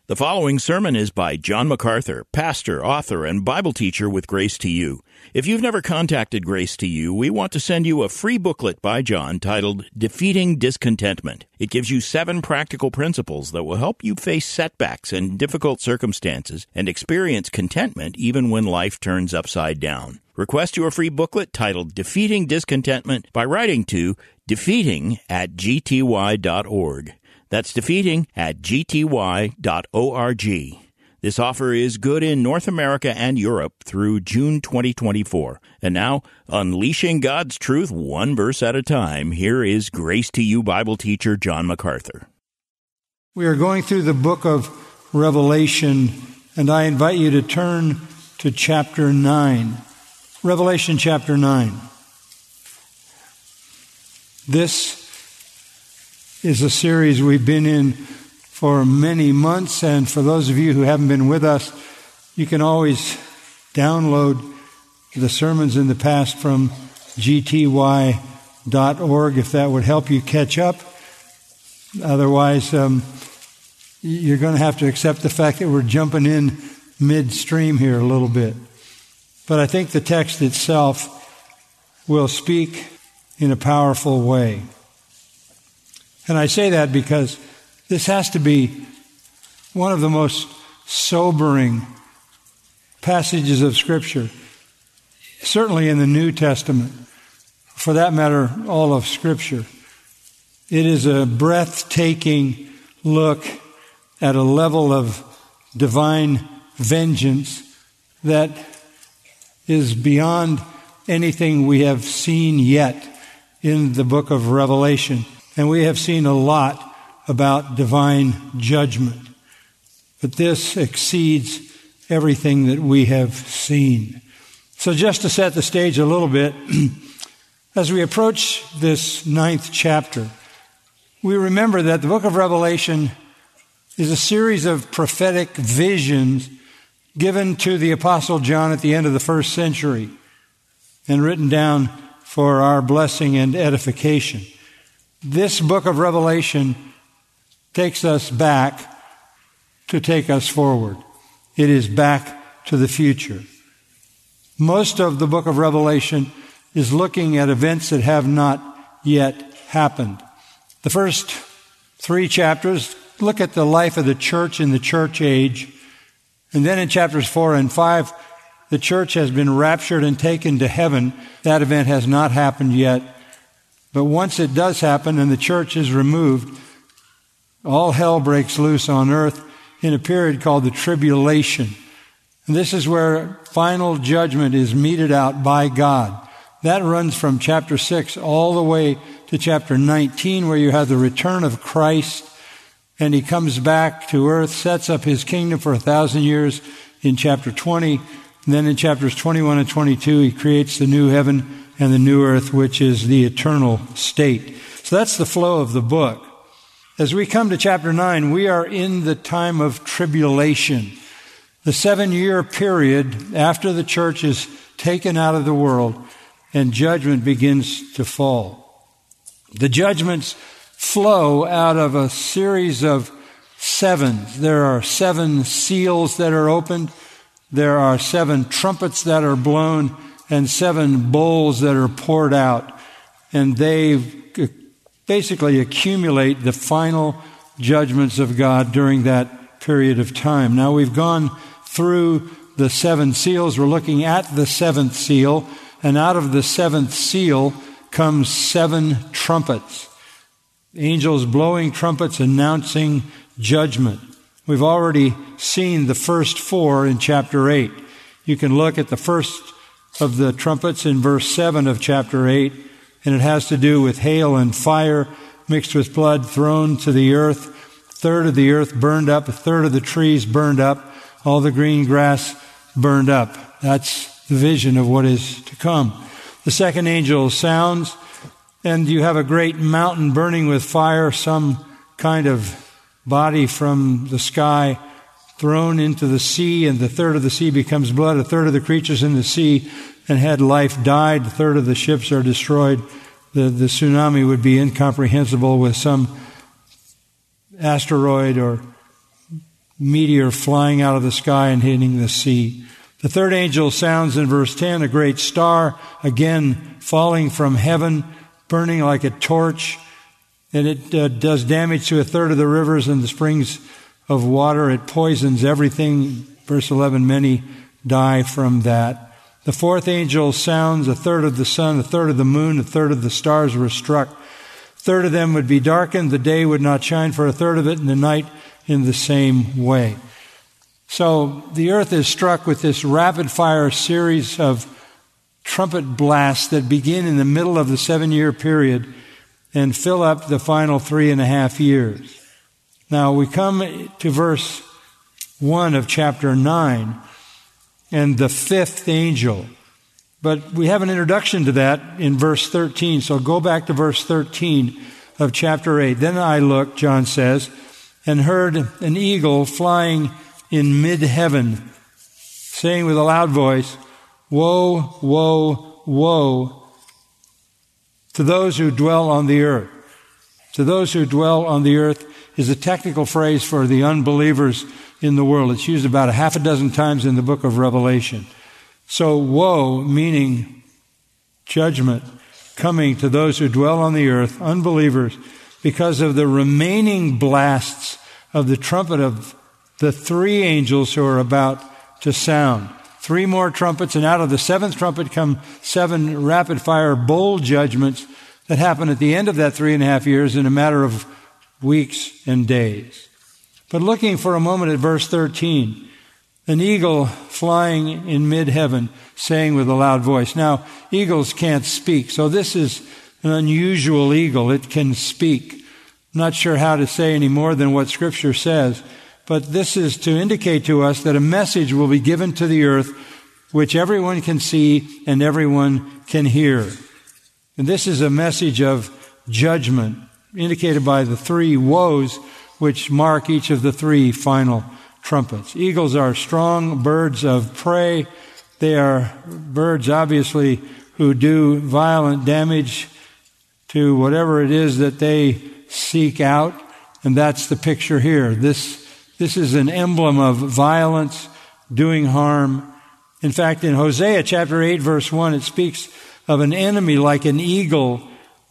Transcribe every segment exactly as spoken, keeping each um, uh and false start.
The following sermon is by John MacArthur, pastor, author, and Bible teacher with Grace to You. If you've never contacted Grace to You, we want to send you a free booklet by John titled Defeating Discontentment. It gives you seven practical principles that will help you face setbacks and difficult circumstances and experience contentment even when life turns upside down. Request your free booklet titled Defeating Discontentment by writing to defeating at g t y dot org. That's defeating at g t y dot org. This offer is good in North America and Europe through June twenty twenty-four. And now, unleashing God's truth one verse at a time, here is Grace to You Bible teacher John MacArthur. We are going through the book of Revelation, and I invite you to turn to chapter nine. Revelation chapter nine. This is a series we've been in for many months, and for those of you who haven't been with us, you can always download the sermons in the past from g t y dot org if that would help you catch up. Otherwise, um, you're going to have to accept the fact that we're jumping in midstream here a little bit. But I think the text itself will speak in a powerful way. And I say that because this has to be one of the most sobering passages of Scripture, certainly in the New Testament, for that matter, all of Scripture. It is a breathtaking look at a level of divine vengeance that is beyond anything we have seen yet in the book of Revelation. And we have seen a lot about divine judgment. But this exceeds everything that we have seen. So just to set the stage a little bit, as we approach this ninth chapter, we remember that the book of Revelation is a series of prophetic visions given to the Apostle John at the end of the first century and written down for our blessing and edification. This book of Revelation takes us back to take us forward. It is back to the future. Most of the book of Revelation is looking at events that have not yet happened. The first three chapters look at the life of the church in the church age. And then in chapters four and five, the church has been raptured and taken to heaven. That event has not happened yet. But once it does happen and the church is removed, all hell breaks loose on earth in a period called the tribulation. And this is where final judgment is meted out by God. That runs from chapter six all the way to chapter nineteen, where you have the return of Christ, and he comes back to earth, sets up his kingdom for a thousand years in chapter twenty. And then in chapters twenty-one and twenty-two, he creates the new heaven and the new earth, which is the eternal state. So that's the flow of the book. As we come to chapter nine, we are in the time of tribulation, the seven-year period after the church is taken out of the world and judgment begins to fall. The judgments flow out of a series of sevens. There are seven seals that are opened. There are seven trumpets that are blown and seven bowls that are poured out. And they basically accumulate the final judgments of God during that period of time. Now we've gone through the seven seals. We're looking at the seventh seal. And out of the seventh seal comes seven trumpets. Angels blowing trumpets announcing judgment. We've already seen the first four in chapter eight. You can look at the first of the trumpets in verse seven of chapter eight, and it has to do with hail and fire mixed with blood thrown to the earth. A third of the earth burned up, a third of the trees burned up, all the green grass burned up. That's the vision of what is to come. The second angel sounds, and you have a great mountain burning with fire, some kind of body from the sky thrown into the sea, and the third of the sea becomes blood. A third of the creatures in the sea and had life died. A third of the ships are destroyed. The, the tsunami would be incomprehensible with some asteroid or meteor flying out of the sky and hitting the sea. The third angel sounds in verse ten, a great star, again falling from heaven, burning like a torch, and it uh, does damage to a third of the rivers and the springs of water. It poisons everything. Verse eleven, many die from that. The fourth angel sounds, a third of the sun, a third of the moon, a third of the stars were struck. A third of them would be darkened, the day would not shine for a third of it, and the night in the same way. So the earth is struck with this rapid-fire series of trumpet blasts that begin in the middle of the seven-year period and fill up the final three and a half years. Now we come to verse one of chapter nine and the fifth angel. But we have an introduction to that in verse thirteen. So go back to verse thirteen of chapter eight. Then I looked, John says, and heard an eagle flying in mid-heaven, saying with a loud voice, "Woe, woe, woe to those who dwell on the earth." To those who dwell on the earth is a technical phrase for the unbelievers in the world. It's used about a half a dozen times in the book of Revelation. So woe, meaning judgment, coming to those who dwell on the earth, unbelievers, because of the remaining blasts of the trumpet of the three angels who are about to sound. Three more trumpets, and out of the seventh trumpet come seven rapid-fire bowl judgments that happen at the end of that three and a half years in a matter of weeks and days. But looking for a moment at verse thirteen, an eagle flying in mid-heaven, saying with a loud voice. Now, eagles can't speak, so this is an unusual eagle. It can speak. I'm not sure how to say any more than what Scripture says, but this is to indicate to us that a message will be given to the earth which everyone can see and everyone can hear. And this is a message of judgment, indicated by the three woes which mark each of the three final trumpets. Eagles are strong birds of prey. They are birds, obviously, who do violent damage to whatever it is that they seek out. And that's the picture here. This, this is an emblem of violence, doing harm. In fact, in Hosea chapter eight, verse one, it speaks of an enemy like an eagle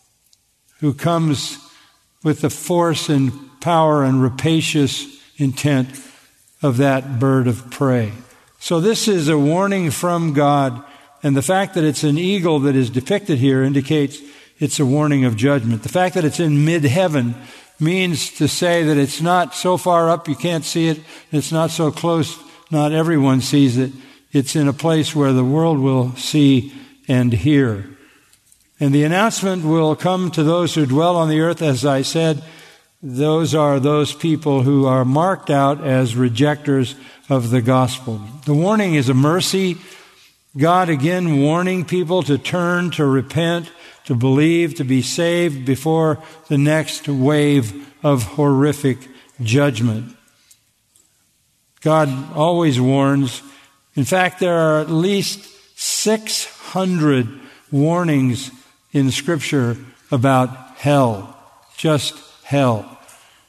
who comes with the force and power and rapacious intent of that bird of prey. So this is a warning from God, and the fact that it's an eagle that is depicted here indicates it's a warning of judgment. The fact that it's in mid-heaven means to say that it's not so far up you can't see it, it's not so close not everyone sees it. It's in a place where the world will see and hear. And the announcement will come to those who dwell on the earth, as I said. Those are those people who are marked out as rejectors of the gospel. The warning is a mercy. God again warning people to turn, to repent, to believe, to be saved before the next wave of horrific judgment. God always warns. In fact, there are at least six hundred warnings in Scripture about hell. Just hell.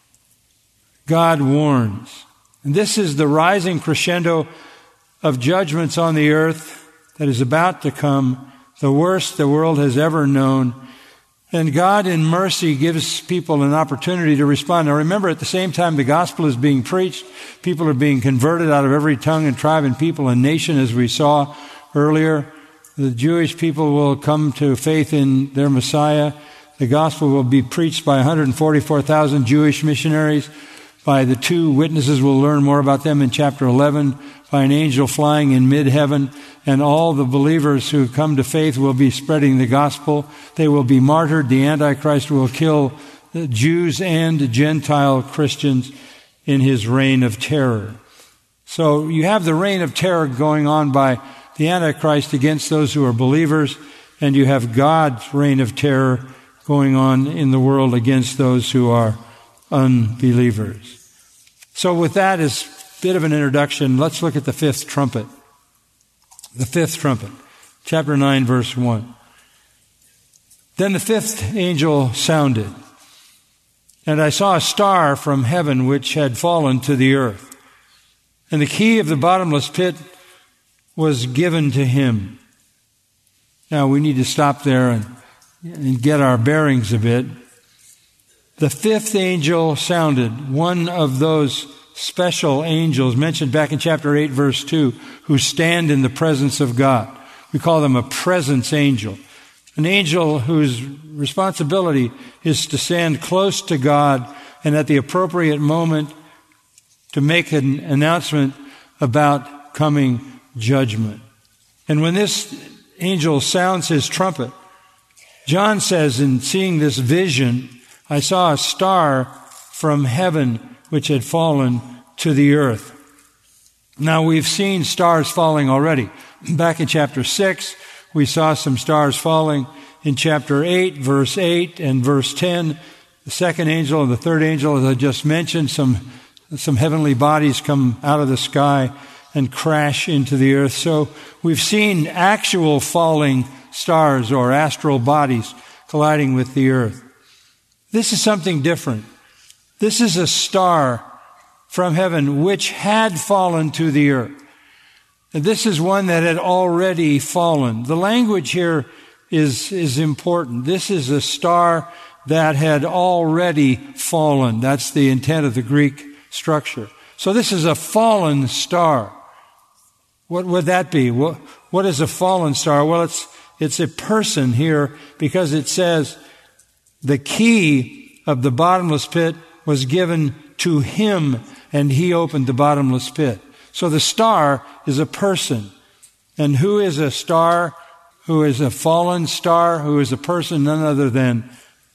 God warns. And this is the rising crescendo of judgments on the earth that is about to come, the worst the world has ever known. And God in mercy gives people an opportunity to respond. Now remember, at the same time the gospel is being preached, people are being converted out of every tongue and tribe and people and nation, as we saw earlier. The Jewish people will come to faith in their Messiah. The gospel will be preached by one hundred forty-four thousand Jewish missionaries, by the two witnesses. We'll learn more about them in chapter eleven, by an angel flying in mid-heaven, and all the believers who come to faith will be spreading the gospel. They will be martyred. The Antichrist will kill Jews and Gentile Christians in his reign of terror. So you have the reign of terror going on by the Antichrist against those who are believers, and you have God's reign of terror going on in the world against those who are unbelievers. So with that as a bit of an introduction, let's look at the fifth trumpet. The fifth trumpet, chapter nine, verse one. Then the fifth angel sounded, and I saw a star from heaven which had fallen to the earth. And the key of the bottomless pit was given to him. Now we need to stop there and, and get our bearings a bit. The fifth angel sounded, one of those special angels mentioned back in chapter eight, verse two, who stand in the presence of God. We call them a presence angel. An angel whose responsibility is to stand close to God and at the appropriate moment to make an announcement about coming judgment. And when this angel sounds his trumpet, John says, in seeing this vision, I saw a star from heaven which had fallen to the earth. Now, we've seen stars falling already. Back in chapter six, we saw some stars falling. In chapter eight, verse eight and verse ten, the second angel and the third angel, as I just mentioned, some, some heavenly bodies come out of the sky and crash into the earth. So we've seen actual falling stars or astral bodies colliding with the earth. This is something different. This is a star from heaven which had fallen to the earth. And this is one that had already fallen. The language here is, is important. This is a star that had already fallen. That's the intent of the Greek structure. So this is a fallen star. What would that be? What, what is a fallen star? Well, it's, it's a person here because it says the key of the bottomless pit was given to him and he opened the bottomless pit. So the star is a person. And who is a star? Who is a fallen star? Who is a person? None other than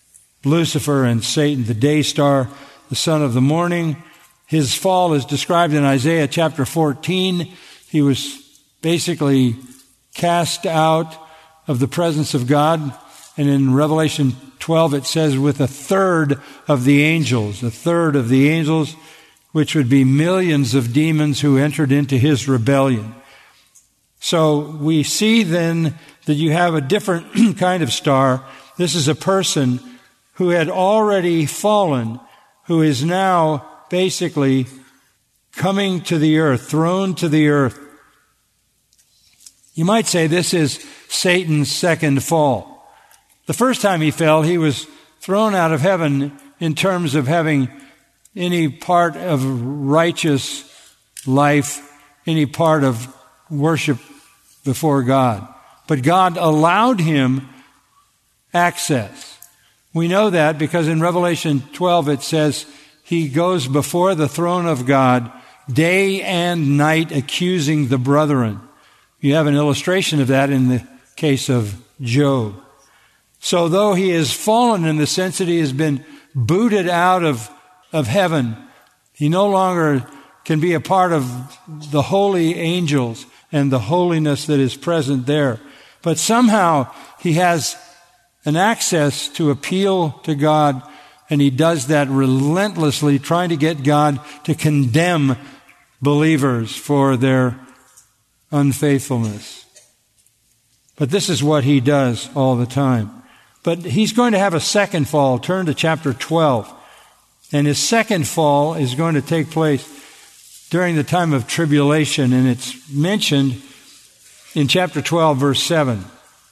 Lucifer and Satan, the day star, the son of the morning. His fall is described in Isaiah chapter fourteen. He was basically cast out of the presence of God. And in Revelation twelve it says with a third of the angels, a third of the angels, which would be millions of demons who entered into his rebellion. So we see then that you have a different kind of star. This is a person who had already fallen, who is now basically coming to the earth, thrown to the earth. You might say this is Satan's second fall. The first time he fell, he was thrown out of heaven in terms of having any part of righteous life, any part of worship before God. But God allowed him access. We know that because in Revelation twelve it says he goes before the throne of God day and night accusing the brethren. You have an illustration of that in the case of Job. So though he has fallen in the sense that he has been booted out of, of heaven, he no longer can be a part of the holy angels and the holiness that is present there. But somehow he has an access to appeal to God, and he does that relentlessly, trying to get God to condemn believers for their unfaithfulness. But this is what he does all the time. But he's going to have a second fall. Turn to chapter twelve. And his second fall is going to take place during the time of tribulation, and it's mentioned in chapter twelve, verse seven.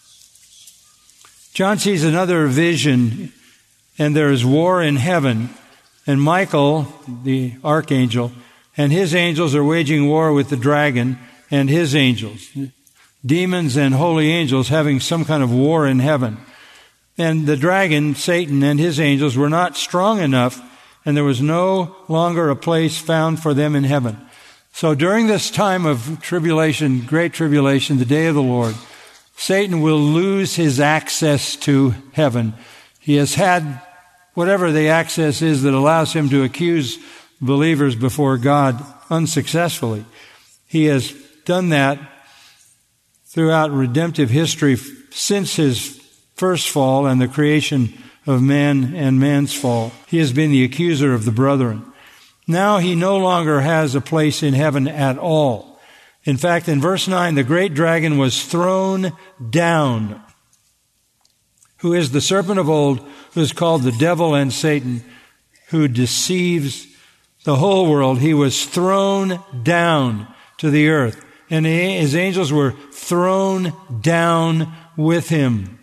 John sees another vision, and there is war in heaven, and Michael, the archangel, and his angels are waging war with the dragon and his angels. Demons and holy angels having some kind of war in heaven. And the dragon, Satan, and his angels were not strong enough, and there was no longer a place found for them in heaven. So during this time of tribulation, great tribulation, the day of the Lord, Satan will lose his access to heaven. He has had whatever the access is that allows him to accuse believers before God unsuccessfully. He has done that throughout redemptive history since his first fall and the creation of man and man's fall. He has been the accuser of the brethren. Now he no longer has a place in heaven at all. In fact, in verse nine, the great dragon was thrown down, who is the serpent of old, who is called the devil and Satan, who deceives the whole world, he was thrown down to the earth. And his angels were thrown down with him.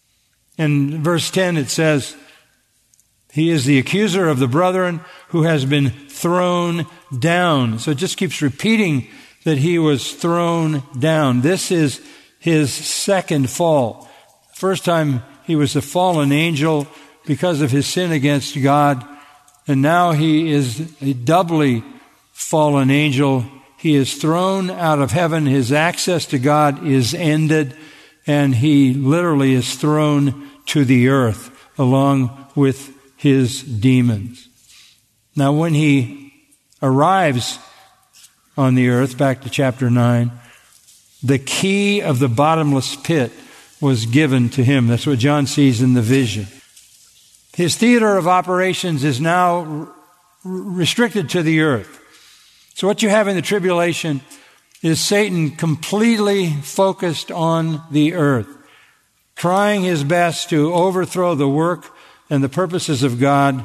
In verse ten it says, he is the accuser of the brethren who has been thrown down. So it just keeps repeating that he was thrown down. This is his second fall. First time he was a fallen angel because of his sin against God. And now he is a doubly fallen angel. He is thrown out of heaven. His access to God is ended. And he literally is thrown to the earth along with his demons. Now when he arrives on the earth, back to chapter nine, the key of the bottomless pit was given to him. That's what John sees in the vision. His theater of operations is now r- restricted to the earth. So what you have in the tribulation is Satan completely focused on the earth, trying his best to overthrow the work and the purposes of God.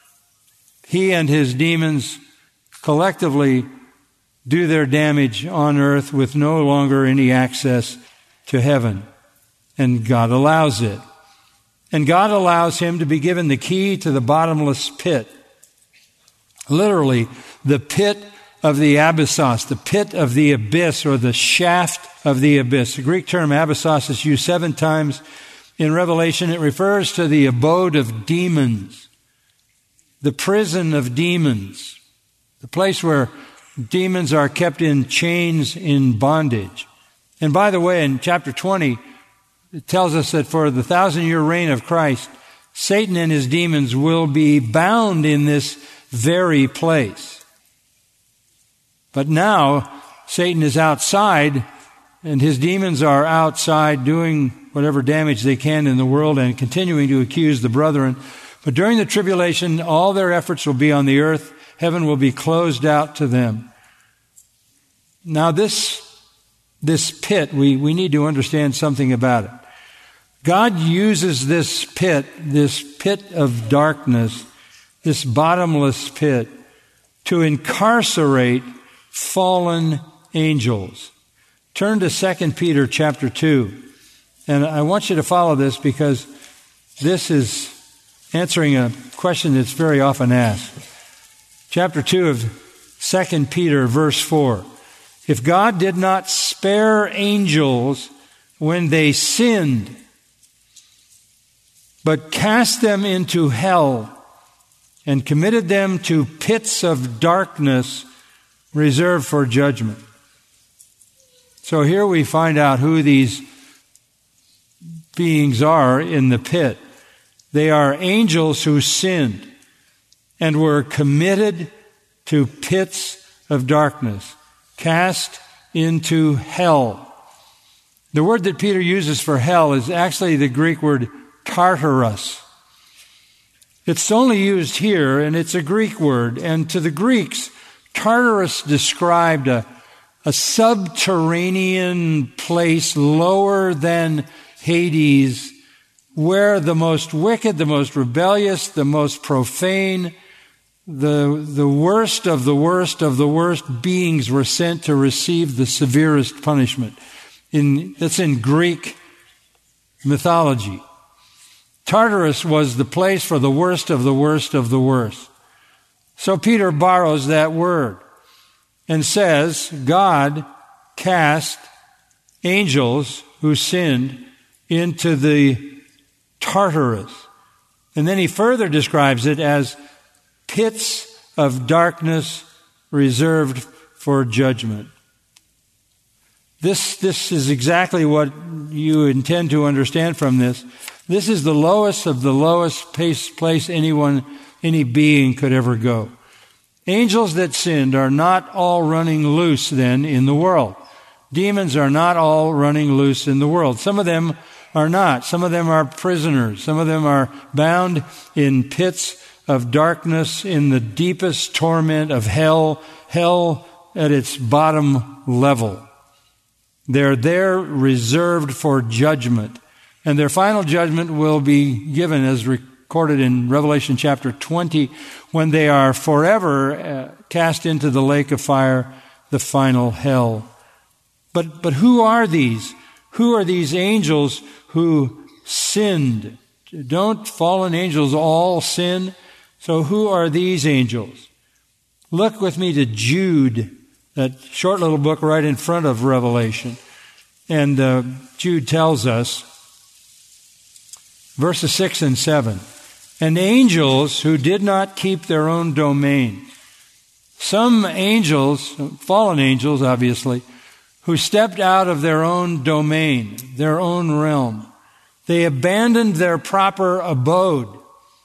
He and his demons collectively do their damage on earth with no longer any access to heaven. And God allows it. And God allows him to be given the key to the bottomless pit. Literally, the pit of the abyssos, the pit of the abyss, or the shaft of the abyss. The Greek term abyssos is used seven times in Revelation. It refers to the abode of demons, the prison of demons, the place where demons are kept in chains in bondage. And by the way, in chapter twenty, it tells us that for the thousand-year reign of Christ, Satan and his demons will be bound in this very place. But now, Satan is outside, and his demons are outside doing whatever damage they can in the world and continuing to accuse the brethren. But during the tribulation, all their efforts will be on the earth. Heaven will be closed out to them. Now this, this pit, we, we need to understand something about it. God uses this pit, this pit of darkness, this bottomless pit, to incarcerate fallen angels. Turn to Second Peter chapter two. And I want you to follow this because this is answering a question that's very often asked. Chapter two of Second Peter, verse four. If God did not spare angels when they sinned, but cast them into hell and committed them to pits of darkness reserved for judgment. So here we find out who these beings are in the pit. They are angels who sinned and were committed to pits of darkness, cast into hell. The word that Peter uses for hell is actually the Greek word Tartarus. It's only used here, and it's a Greek word. And to the Greeks, Tartarus described a, a subterranean place lower than Hades, where the most wicked, the most rebellious, the most profane, the, the worst of the worst of the worst beings were sent to receive the severest punishment. In, that's in Greek mythology. Tartarus was the place for the worst of the worst of the worst. So Peter borrows that word and says, God cast angels who sinned into the Tartarus. And then he further describes it as pits of darkness reserved for judgment. This, this is exactly what you intend to understand from this. This is the lowest of the lowest place anyone, any being could ever go. Angels that sinned are not all running loose then in the world. Demons are not all running loose in the world. Some of them are not. Some of them are prisoners. Some of them are bound in pits of darkness in the deepest torment of hell, hell at its bottom level. They're there reserved for judgment. And their final judgment will be given as recorded recorded in Revelation chapter twenty, when they are forever uh, cast into the lake of fire, the final hell. But, but who are these? Who are these angels who sinned? Don't fallen angels all sin? So who are these angels? Look with me to Jude, that short little book right in front of Revelation. And uh, Jude tells us, verses six and seven, and angels who did not keep their own domain. Some angels, fallen angels obviously, who stepped out of their own domain, their own realm. They abandoned their proper abode.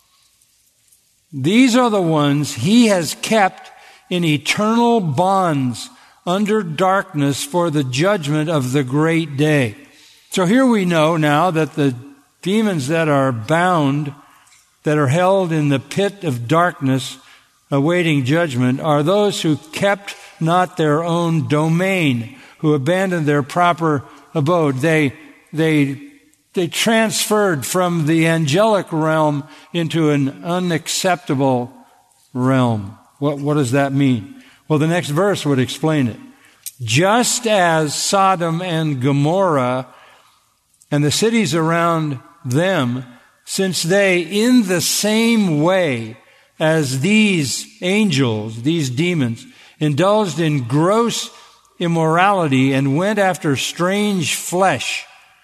These are the ones he has kept in eternal bonds under darkness for the judgment of the great day. So here we know now that the demons that are bound, that are held in the pit of darkness, awaiting judgment, are those who kept not their own domain, who abandoned their proper abode. They, they, they transferred from the angelic realm into an unacceptable realm. What, what does that mean? Well, the next verse would explain it. Just as Sodom and Gomorrah and the cities around them, since they, in the same way as these angels, these demons, indulged in gross immorality and went after strange flesh,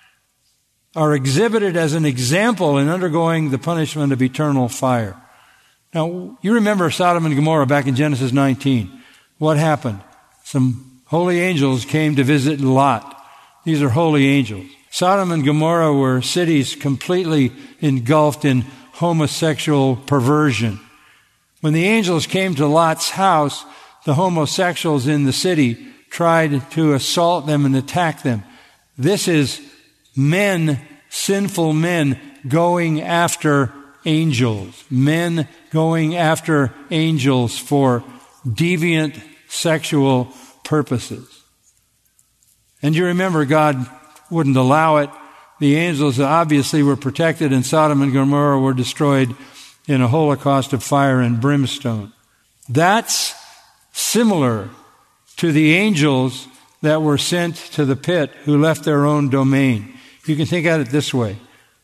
are exhibited as an example in undergoing the punishment of eternal fire. Now, you remember Sodom and Gomorrah back in Genesis nineteen. What happened? Some holy angels came to visit Lot. These are holy angels. Sodom and Gomorrah were cities completely engulfed in homosexual perversion. When the angels came to Lot's house, the homosexuals in the city tried to assault them and attack them. This is men, sinful men, going after angels. Men going after angels for deviant sexual purposes. And you remember God wouldn't allow it. The angels obviously were protected, and Sodom and Gomorrah were destroyed in a holocaust of fire and brimstone. That's similar to the angels that were sent to the pit who left their own domain. You can think of it this way.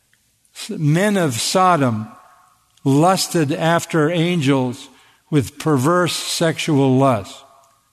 Men of Sodom lusted after angels with perverse sexual lust.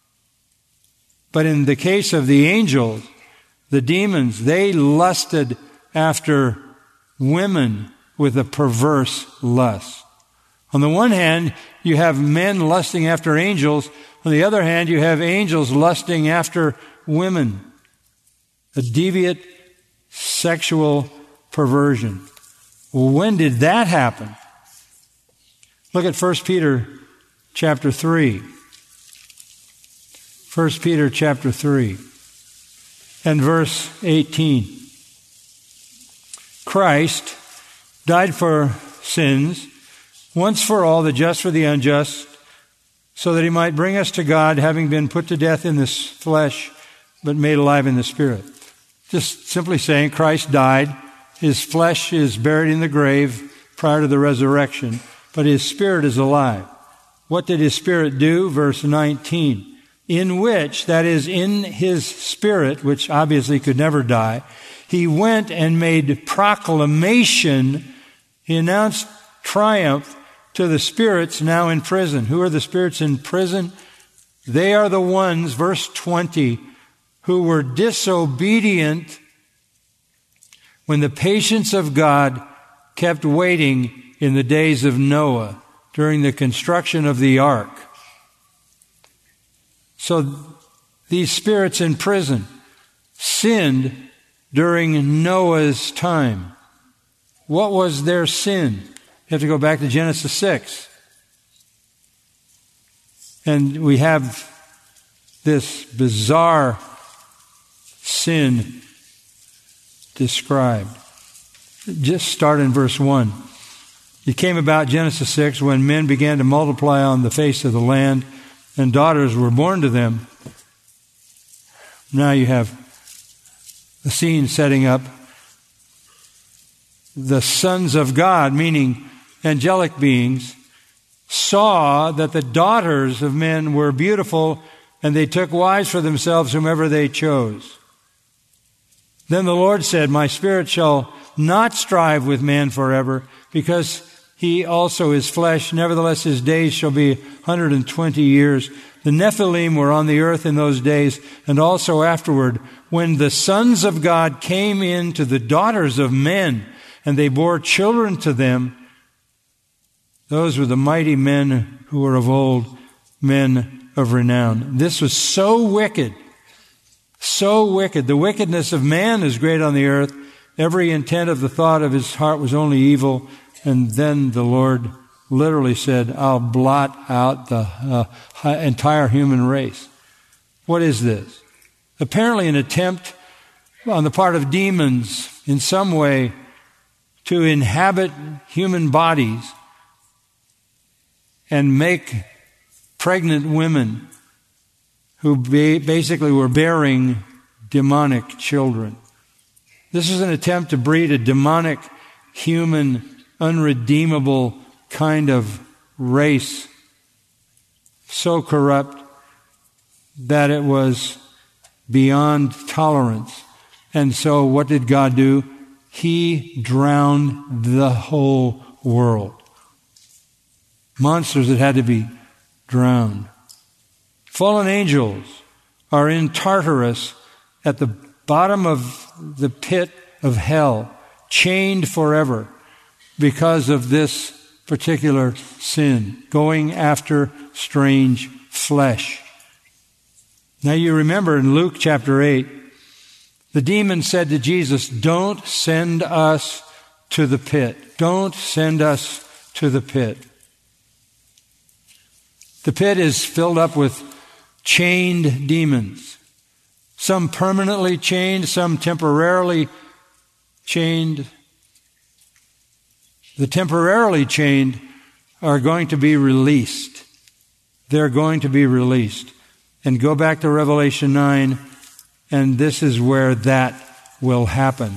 But in the case of the angels, the demons, they lusted after women with a perverse lust. On the one hand, you have men lusting after angels. On the other hand, you have angels lusting after women. A deviant sexual perversion. Well, when did that happen? Look at First Peter chapter three. First Peter chapter three and verse eighteen. Christ died for sins once for all, the just for the unjust, so that he might bring us to God, having been put to death in this flesh, but made alive in the Spirit. Just simply saying, Christ died. His flesh is buried in the grave prior to the resurrection, but his Spirit is alive. What did his Spirit do? Verse nineteen. In which, that is, in his Spirit, which obviously could never die, he went and made proclamation. He announced triumph to the spirits now in prison. Who are the spirits in prison? They are the ones, verse twenty, who were disobedient when the patience of God kept waiting in the days of Noah during the construction of the ark. So these spirits in prison sinned during Noah's time. What was their sin? You have to go back to Genesis six. And we have this bizarre sin described. Just start in verse one. It came about, Genesis six, when men began to multiply on the face of the land, and daughters were born to them. Now you have the scene setting up. The sons of God, meaning angelic beings, saw that the daughters of men were beautiful, and they took wives for themselves whomever they chose. Then the Lord said, my spirit shall not strive with man forever, because he also is flesh. Nevertheless, his days shall be one hundred twenty years. The Nephilim were on the earth in those days, and also afterward, when the sons of God came in to the daughters of men, and they bore children to them. Those were the mighty men who were of old, men of renown. This was so wicked, so wicked. The wickedness of man is great on the earth. Every intent of the thought of his heart was only evil. And then the Lord literally said, I'll blot out the uh, entire human race. What is this? Apparently an attempt on the part of demons in some way to inhabit human bodies and make pregnant women who ba- basically were bearing demonic children. This is an attempt to breed a demonic, human, unredeemable kind of race, so corrupt that it was beyond tolerance. And so what did God do? He drowned the whole world. Monsters that had to be drowned. Fallen angels are in Tartarus at the bottom of the pit of hell, chained forever because of this particular sin, going after strange flesh. Now you remember in Luke chapter eight, the demon said to Jesus, don't send us to the pit. Don't send us to the pit. The pit is filled up with chained demons. Some permanently chained, some temporarily chained. The temporarily chained are going to be released. They're going to be released. And go back to Revelation nine, and this is where that will happen.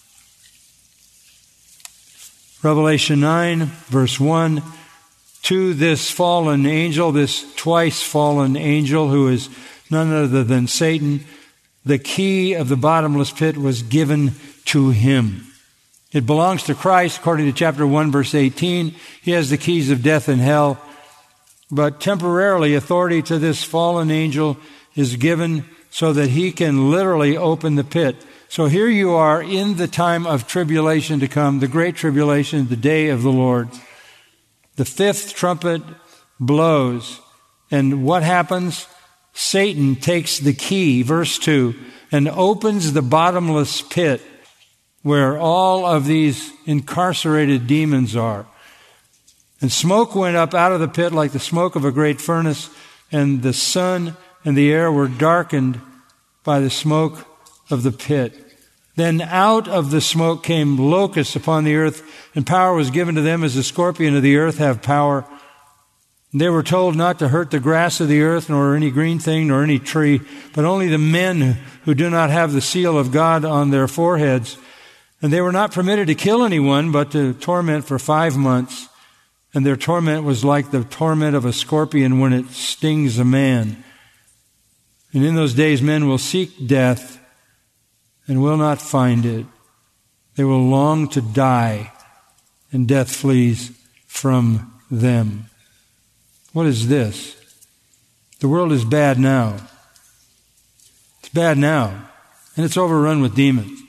Revelation nine, verse one, to this fallen angel, this twice fallen angel who is none other than Satan, the key of the bottomless pit was given to him. It belongs to Christ, according to chapter one, verse eighteen. He has the keys of death and hell. But temporarily, authority to this fallen angel is given so that he can literally open the pit. So here you are in the time of tribulation to come, the great tribulation, the day of the Lord. The fifth trumpet blows. And what happens? Satan takes the key, verse two, and opens the bottomless pit where all of these incarcerated demons are. And smoke went up out of the pit like the smoke of a great furnace, and the sun and the air were darkened by the smoke of the pit. Then out of the smoke came locusts upon the earth, and power was given to them as the scorpion of the earth have power. They were told not to hurt the grass of the earth, nor any green thing, nor any tree, but only the men who do not have the seal of God on their foreheads. And they were not permitted to kill anyone, but to torment for five months. And their torment was like the torment of a scorpion when it stings a man. And in those days men will seek death and will not find it. They will long to die, and death flees from them. What is this? The world is bad now. It's bad now, and it's overrun with demons.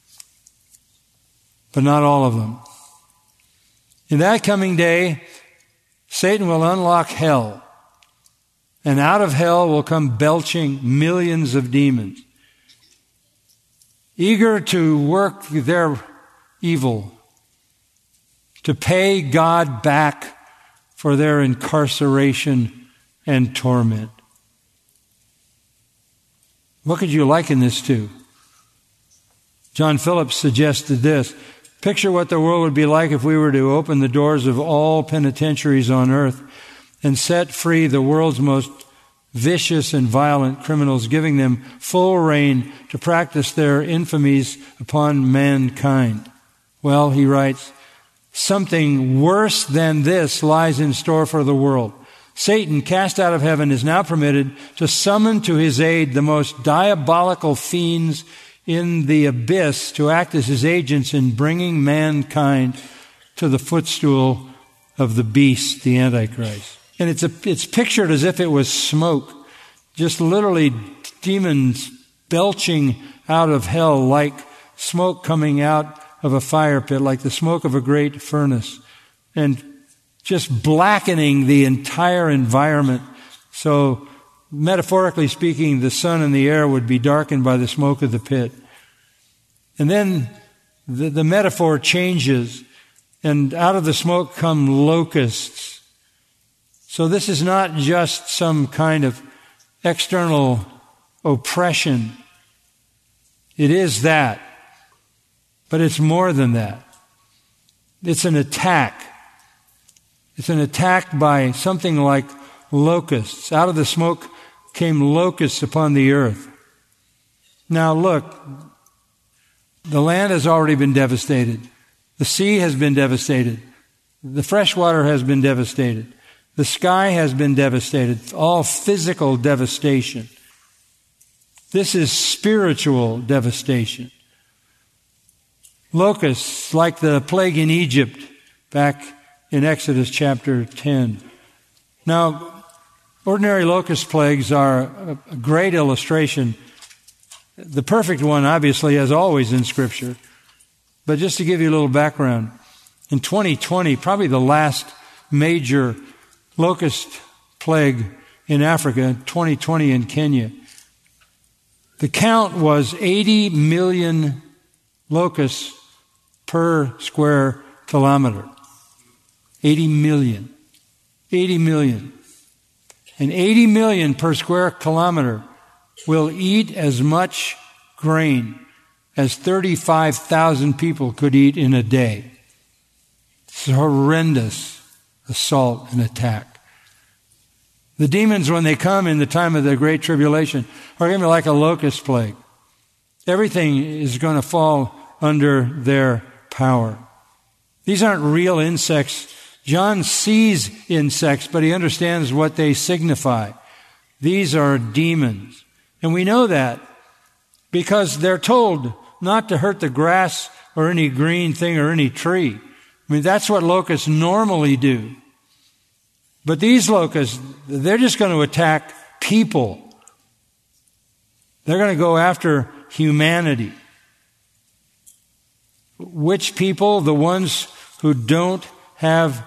But not all of them. In that coming day, Satan will unlock hell. And out of hell will come belching millions of demons, eager to work their evil, to pay God back for their incarceration and torment. What could you liken this to? John Phillips suggested this. Picture what the world would be like if we were to open the doors of all penitentiaries on earth and set free the world's most vicious and violent criminals, giving them full reign to practice their infamies upon mankind. Well, he writes, something worse than this lies in store for the world. Satan, cast out of heaven, is now permitted to summon to his aid the most diabolical fiends in the abyss to act as his agents in bringing mankind to the footstool of the beast, the Antichrist. And it's a, it's pictured as if it was smoke, just literally demons belching out of hell like smoke coming out of a fire pit, like the smoke of a great furnace, and just blackening the entire environment. So, metaphorically speaking, the sun and the air would be darkened by the smoke of the pit. And then the, the metaphor changes, and out of the smoke come locusts. So this is not just some kind of external oppression. It is that, but it's more than that. It's an attack. It's an attack by something like locusts. Out of the smoke came locusts upon the earth. Now look, the land has already been devastated. The sea has been devastated. The fresh water has been devastated. The sky has been devastated. All physical devastation. This is spiritual devastation. Locusts, like the plague in Egypt back in Exodus chapter ten. Now, ordinary locust plagues are a great illustration. The perfect one, obviously, as always in Scripture. But just to give you a little background, in twenty twenty, probably the last major locust plague in Africa, twenty twenty in Kenya, the count was eighty million locusts per square kilometer. eighty million. eighty million. And eighty million per square kilometer will eat as much grain as thirty-five thousand people could eat in a day. It's a horrendous assault and attack. The demons, when they come in the time of the Great Tribulation, are going to be like a locust plague. Everything is going to fall under their power. These aren't real insects. John sees insects, but he understands what they signify. These are demons. And we know that because they're told not to hurt the grass or any green thing or any tree. I mean, that's what locusts normally do. But these locusts, they're just going to attack people. They're going to go after humanity. Which people? The ones who don't have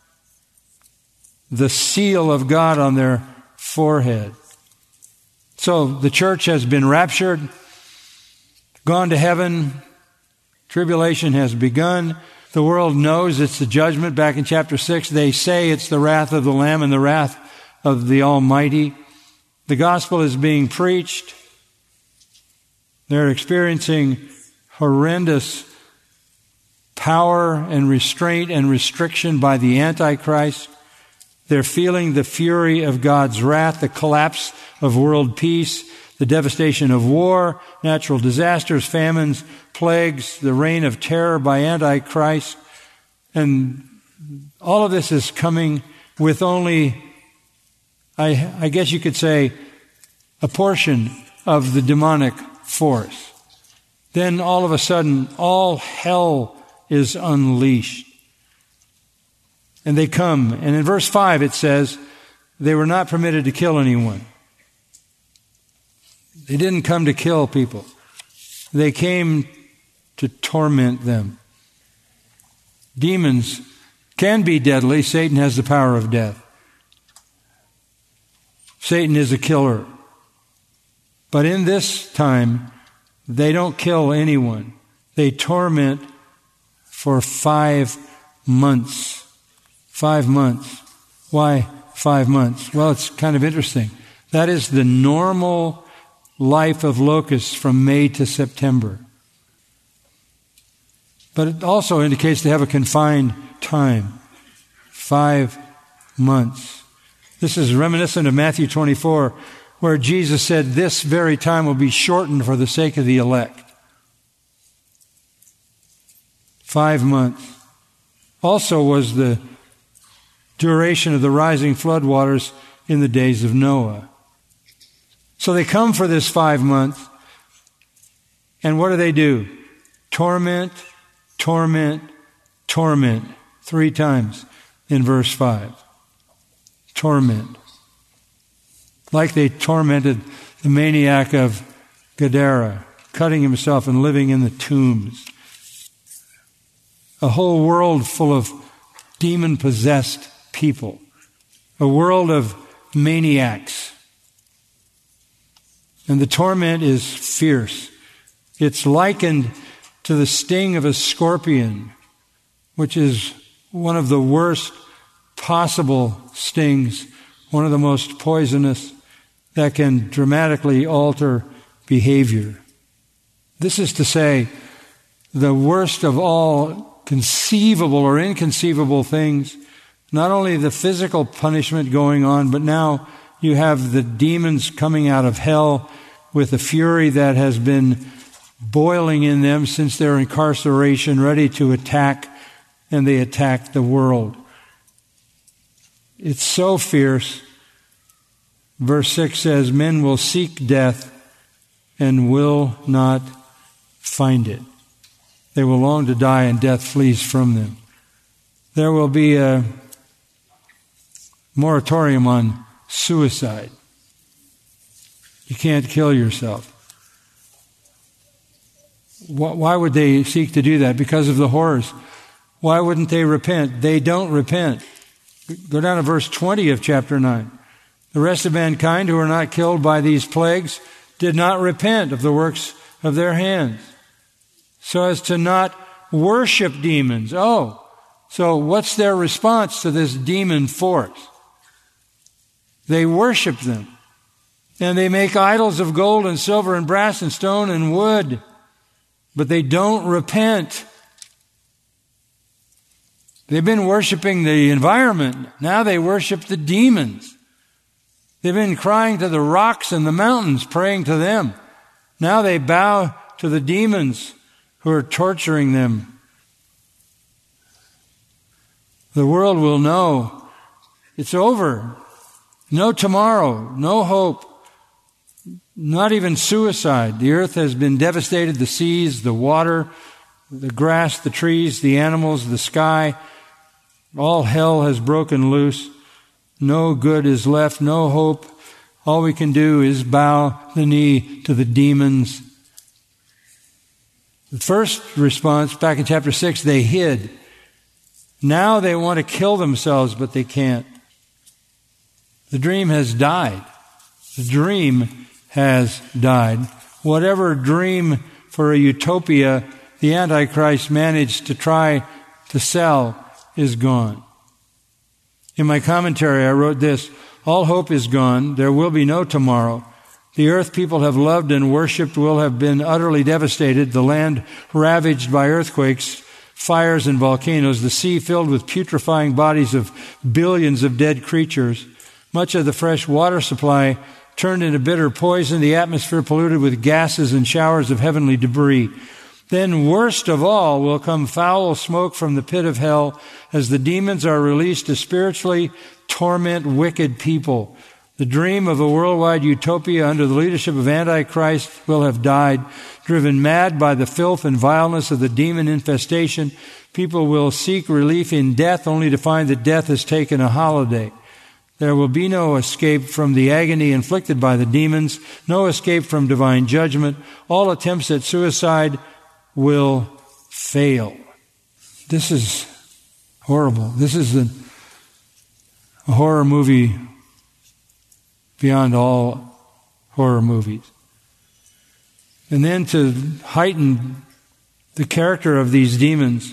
the seal of God on their forehead. So the church has been raptured, gone to heaven, tribulation has begun. The world knows it's the judgment. Back in chapter six, they say it's the wrath of the Lamb and the wrath of the Almighty. The gospel is being preached. They're experiencing horrendous power and restraint and restriction by the Antichrist. They're feeling the fury of God's wrath, the collapse of world peace, the devastation of war, natural disasters, famines, plagues, the reign of terror by Antichrist. And all of this is coming with only, I, I guess you could say, a portion of the demonic force. Then all of a sudden, all hell is unleashed. And they come. And in verse five it says, they were not permitted to kill anyone. They didn't come to kill people. They came to torment them. Demons can be deadly. Satan has the power of death. Satan is a killer. But in this time, they don't kill anyone. They torment for five months. Five months. Why five months? Well, it's kind of interesting. That is the normal life of locusts from May to September. But it also indicates they have a confined time. Five months. This is reminiscent of Matthew twenty-four, where Jesus said, this very time will be shortened for the sake of the elect. Five months. also was the duration of the rising floodwaters in the days of Noah. So they come for this five months, and what do they do? Torment, torment, torment. Three times in verse five. Torment. Like they tormented the maniac of Gadara, cutting himself and living in the tombs. A whole world full of demon-possessed people. A world of maniacs. And the torment is fierce. It's likened to the sting of a scorpion, which is one of the worst possible stings, one of the most poisonous that can dramatically alter behavior. This is to say, the worst of all conceivable or inconceivable things, not only the physical punishment going on, but now you have the demons coming out of hell with a fury that has been boiling in them since their incarceration, ready to attack, and they attack the world. It's so fierce. Verse six says, men will seek death and will not find it. They will long to die, and death flees from them. There will be a moratorium on suicide. You can't kill yourself. Why would they seek to do that? Because of the horrors. Why wouldn't they repent? They don't repent. Go down to verse twenty of chapter nine. The rest of mankind who are not killed by these plagues did not repent of the works of their hands, so as to not worship demons. Oh, so what's their response to this demon force? They worship them. And they make idols of gold and silver and brass and stone and wood. But they don't repent. They've been worshiping the environment. Now they worship the demons. They've been crying to the rocks and the mountains, praying to them. Now they bow to the demons who are torturing them. The world will know it's over. No tomorrow, no hope, not even suicide. The earth has been devastated, the seas, the water, the grass, the trees, the animals, the sky. All hell has broken loose. No good is left, no hope. All we can do is bow the knee to the demons. The first response, back in chapter six, they hid. Now they want to kill themselves, but they can't. The dream has died. The dream has died. Whatever dream for a utopia the Antichrist managed to try to sell is gone. In my commentary, I wrote this: all hope is gone. There will be no tomorrow. The earth people have loved and worshipped will have been utterly devastated. The land ravaged by earthquakes, fires, and volcanoes. The sea filled with putrefying bodies of billions of dead creatures. Much of the fresh water supply turned into bitter poison. The atmosphere polluted with gases and showers of heavenly debris. Then, worst of all, will come foul smoke from the pit of hell as the demons are released to spiritually torment wicked people. The dream of a worldwide utopia under the leadership of Antichrist will have died. Driven mad by the filth and vileness of the demon infestation, people will seek relief in death only to find that death has taken a holiday. There will be no escape from the agony inflicted by the demons, no escape from divine judgment. All attempts at suicide will fail. This is horrible. This is a, a horror movie beyond all horror movies. And then to heighten the character of these demons,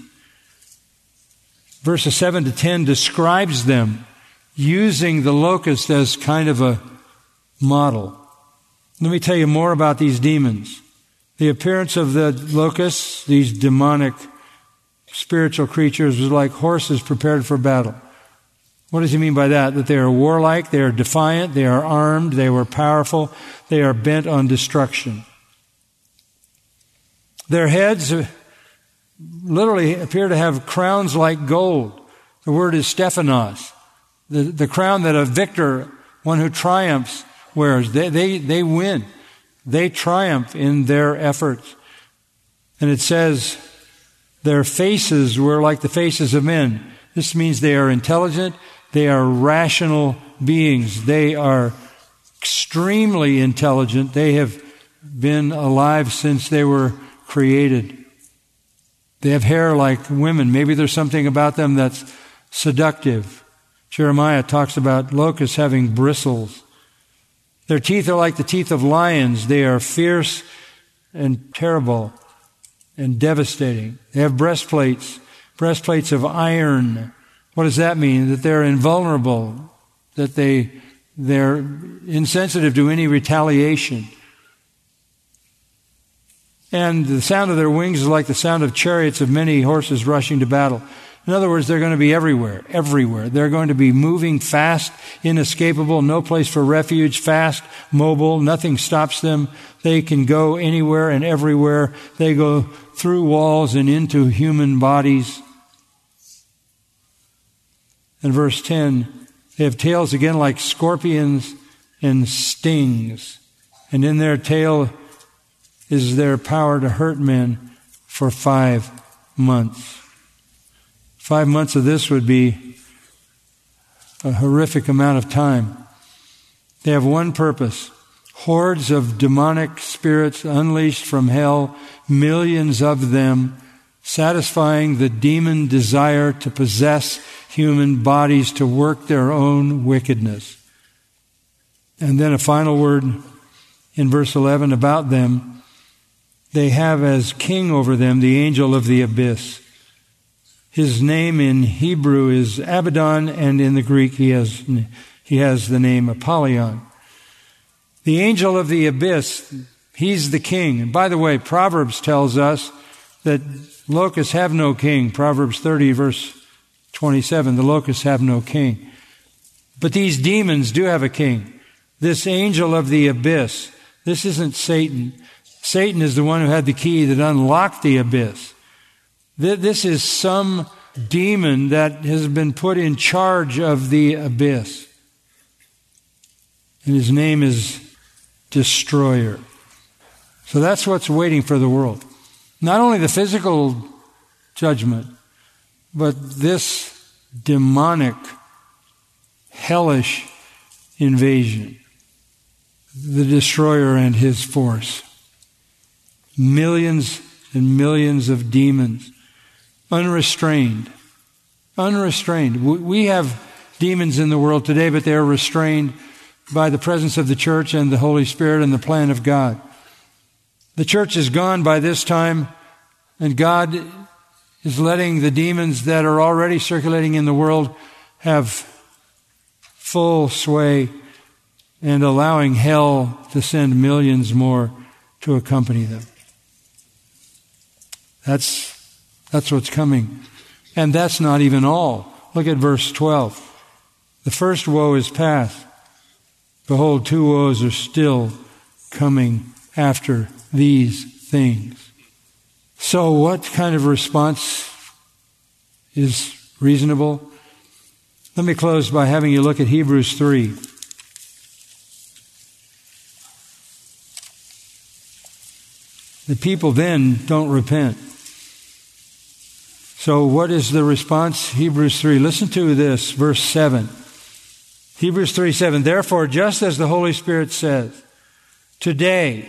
verses seven to ten describes them using the locust as kind of a model. Let me tell you more about these demons. The appearance of the locusts, these demonic spiritual creatures, was like horses prepared for battle. What does he mean by that? That they are warlike, they are defiant, they are armed, they were powerful, they are bent on destruction. Their heads literally appear to have crowns like gold. The word is Stephanos, the, the crown that a victor, one who triumphs, wears. They, they, they win. They triumph in their efforts. And it says their faces were like the faces of men. This means they are intelligent. They are rational beings. They are extremely intelligent. They have been alive since they were created. They have hair like women. Maybe there's something about them that's seductive. Jeremiah talks about locusts having bristles. Their teeth are like the teeth of lions. They are fierce and terrible and devastating. They have breastplates, breastplates of iron. What does that mean? That they're invulnerable, that they, they're insensitive to any retaliation. And the sound of their wings is like the sound of chariots of many horses rushing to battle. In other words, they're going to be everywhere, everywhere. They're going to be moving fast, inescapable, no place for refuge, fast, mobile, nothing stops them. They can go anywhere and everywhere. They go through walls and into human bodies. In verse ten, they have tails again like scorpions and stings. And in their tail is their power to hurt men for five months. Five months of this would be a horrific amount of time. They have one purpose. Hordes of demonic spirits unleashed from hell, millions of them, satisfying the demon desire to possess human bodies to work their own wickedness. And then a final word in verse eleven about them. They have as king over them the angel of the abyss. His name in Hebrew is Abaddon, and in the Greek he has, he has the name Apollyon. The angel of the abyss, he's the king. And by the way, Proverbs tells us that locusts have no king. Proverbs thirty, verse twenty-seven, the locusts have no king. But these demons do have a king. This angel of the abyss, this isn't Satan. Satan is the one who had the key that unlocked the abyss. This is some demon that has been put in charge of the abyss. And his name is Destroyer. So that's what's waiting for the world. Not only the physical judgment, but this demonic, hellish invasion. The Destroyer and his force. Millions and millions of demons. Unrestrained. Unrestrained. We have demons in the world today, but they are restrained by the presence of the church and the Holy Spirit and the plan of God. The church is gone by this time, and God is letting the demons that are already circulating in the world have full sway and allowing hell to send millions more to accompany them. That's That's what's coming. And that's not even all. Look at verse twelve. The first woe is past. Behold, two woes are still coming after these things. So what kind of response is reasonable? Let me close by having you look at Hebrews three. The people then don't repent. So what is the response? Hebrews three. Listen to this, verse seven. Hebrews three seven. Therefore, just as the Holy Spirit says, today,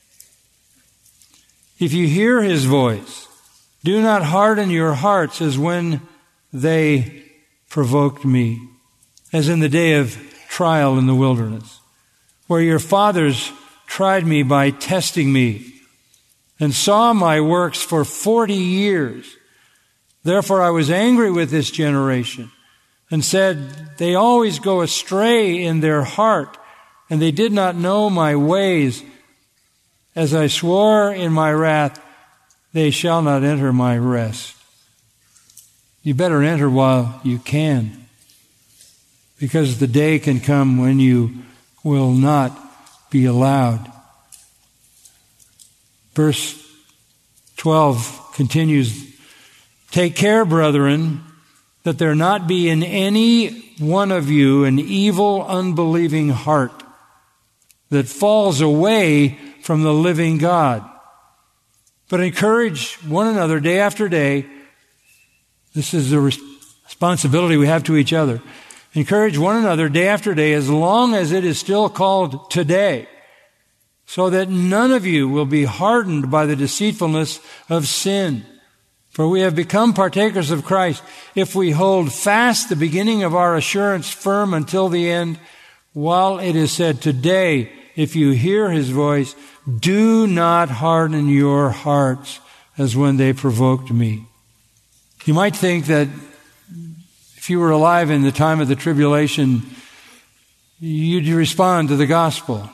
if you hear his voice, do not harden your hearts as when they provoked me, as in the day of trial in the wilderness, where your fathers tried me by testing me and saw my works for forty years. Therefore I was angry with this generation and said, they always go astray in their heart, and they did not know my ways. As I swore in my wrath, they shall not enter my rest. You better enter while you can, because the day can come when you will not be allowed. Verse twelve continues, "Take care, brethren, that there not be in any one of you an evil, unbelieving heart that falls away from the living God. But encourage one another day after day." This is the responsibility we have to each other. "Encourage one another day after day, as long as it is still called today, so that none of you will be hardened by the deceitfulness of sin. For we have become partakers of Christ if we hold fast the beginning of our assurance firm until the end. While it is said, today, if you hear His voice, do not harden your hearts as when they provoked me." You might think that if you were alive in the time of the tribulation, you'd respond to the gospel.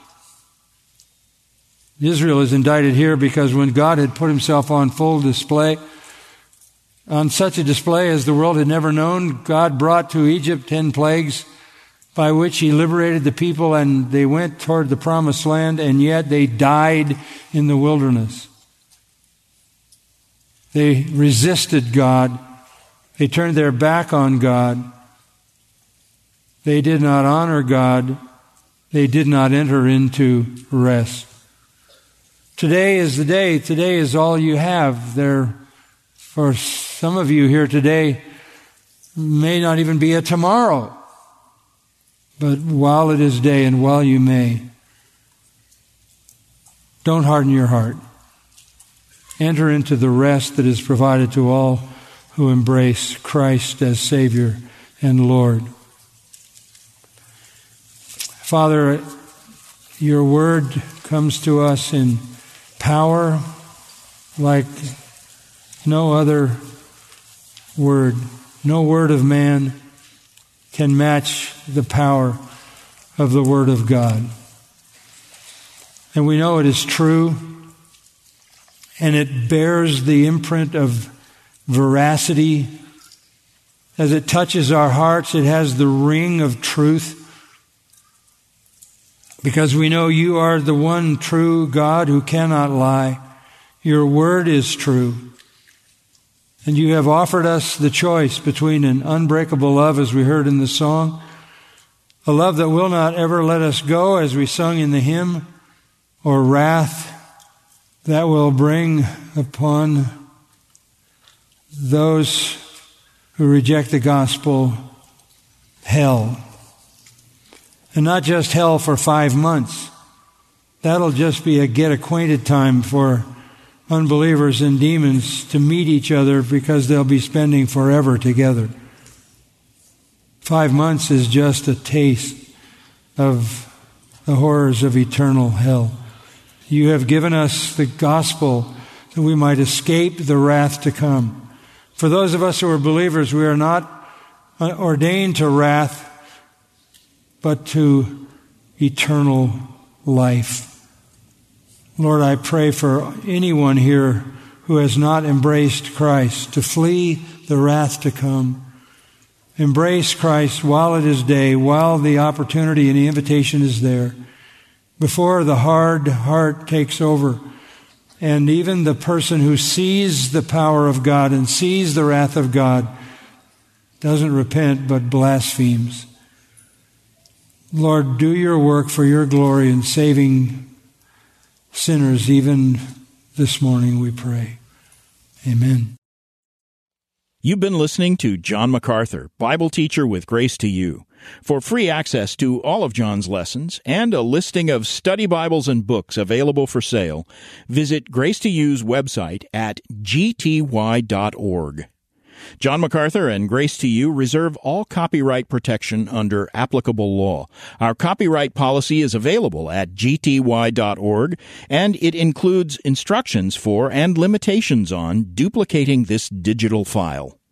Israel is indicted here because when God had put Himself on full display, on such a display as the world had never known, God brought to Egypt ten plagues by which He liberated the people, and they went toward the promised land, and yet they died in the wilderness. They resisted God. They turned their back on God. They did not honor God. They did not enter into rest. Today is the day. Today is all you have. There, for some of you here today, may not even be a tomorrow. But while it is day and while you may, don't harden your heart. Enter into the rest that is provided to all who embrace Christ as Savior and Lord. Father, your word comes to us in power like no other word. No word of man can match the power of the Word of God. And we know it is true, and it bears the imprint of veracity. As it touches our hearts, it has the ring of truth, because we know you are the one true God who cannot lie. Your word is true. And you have offered us the choice between an unbreakable love, as we heard in the song, a love that will not ever let us go, as we sung in the hymn, or wrath that will bring upon those who reject the gospel hell. And not just hell for five months. That'll just be a get acquainted time for unbelievers and demons to meet each other, because they'll be spending forever together. Five months is just a taste of the horrors of eternal hell. You have given us the gospel that we might escape the wrath to come. For those of us who are believers, we are not ordained to wrath, but to eternal life. Lord, I pray for anyone here who has not embraced Christ to flee the wrath to come. Embrace Christ while it is day, while the opportunity and the invitation is there, before the hard heart takes over, and even the person who sees the power of God and sees the wrath of God doesn't repent but blasphemes. Lord, do your work for your glory in saving sinners even this morning, we pray. Amen. You've been listening to John MacArthur, Bible teacher with Grace to You. For free access to all of John's lessons and a listing of study Bibles and books available for sale, visit Grace to You's website at g t y dot org. John MacArthur and Grace to You reserve all copyright protection under applicable law. Our copyright policy is available at g t y dot org, and it includes instructions for and limitations on duplicating this digital file.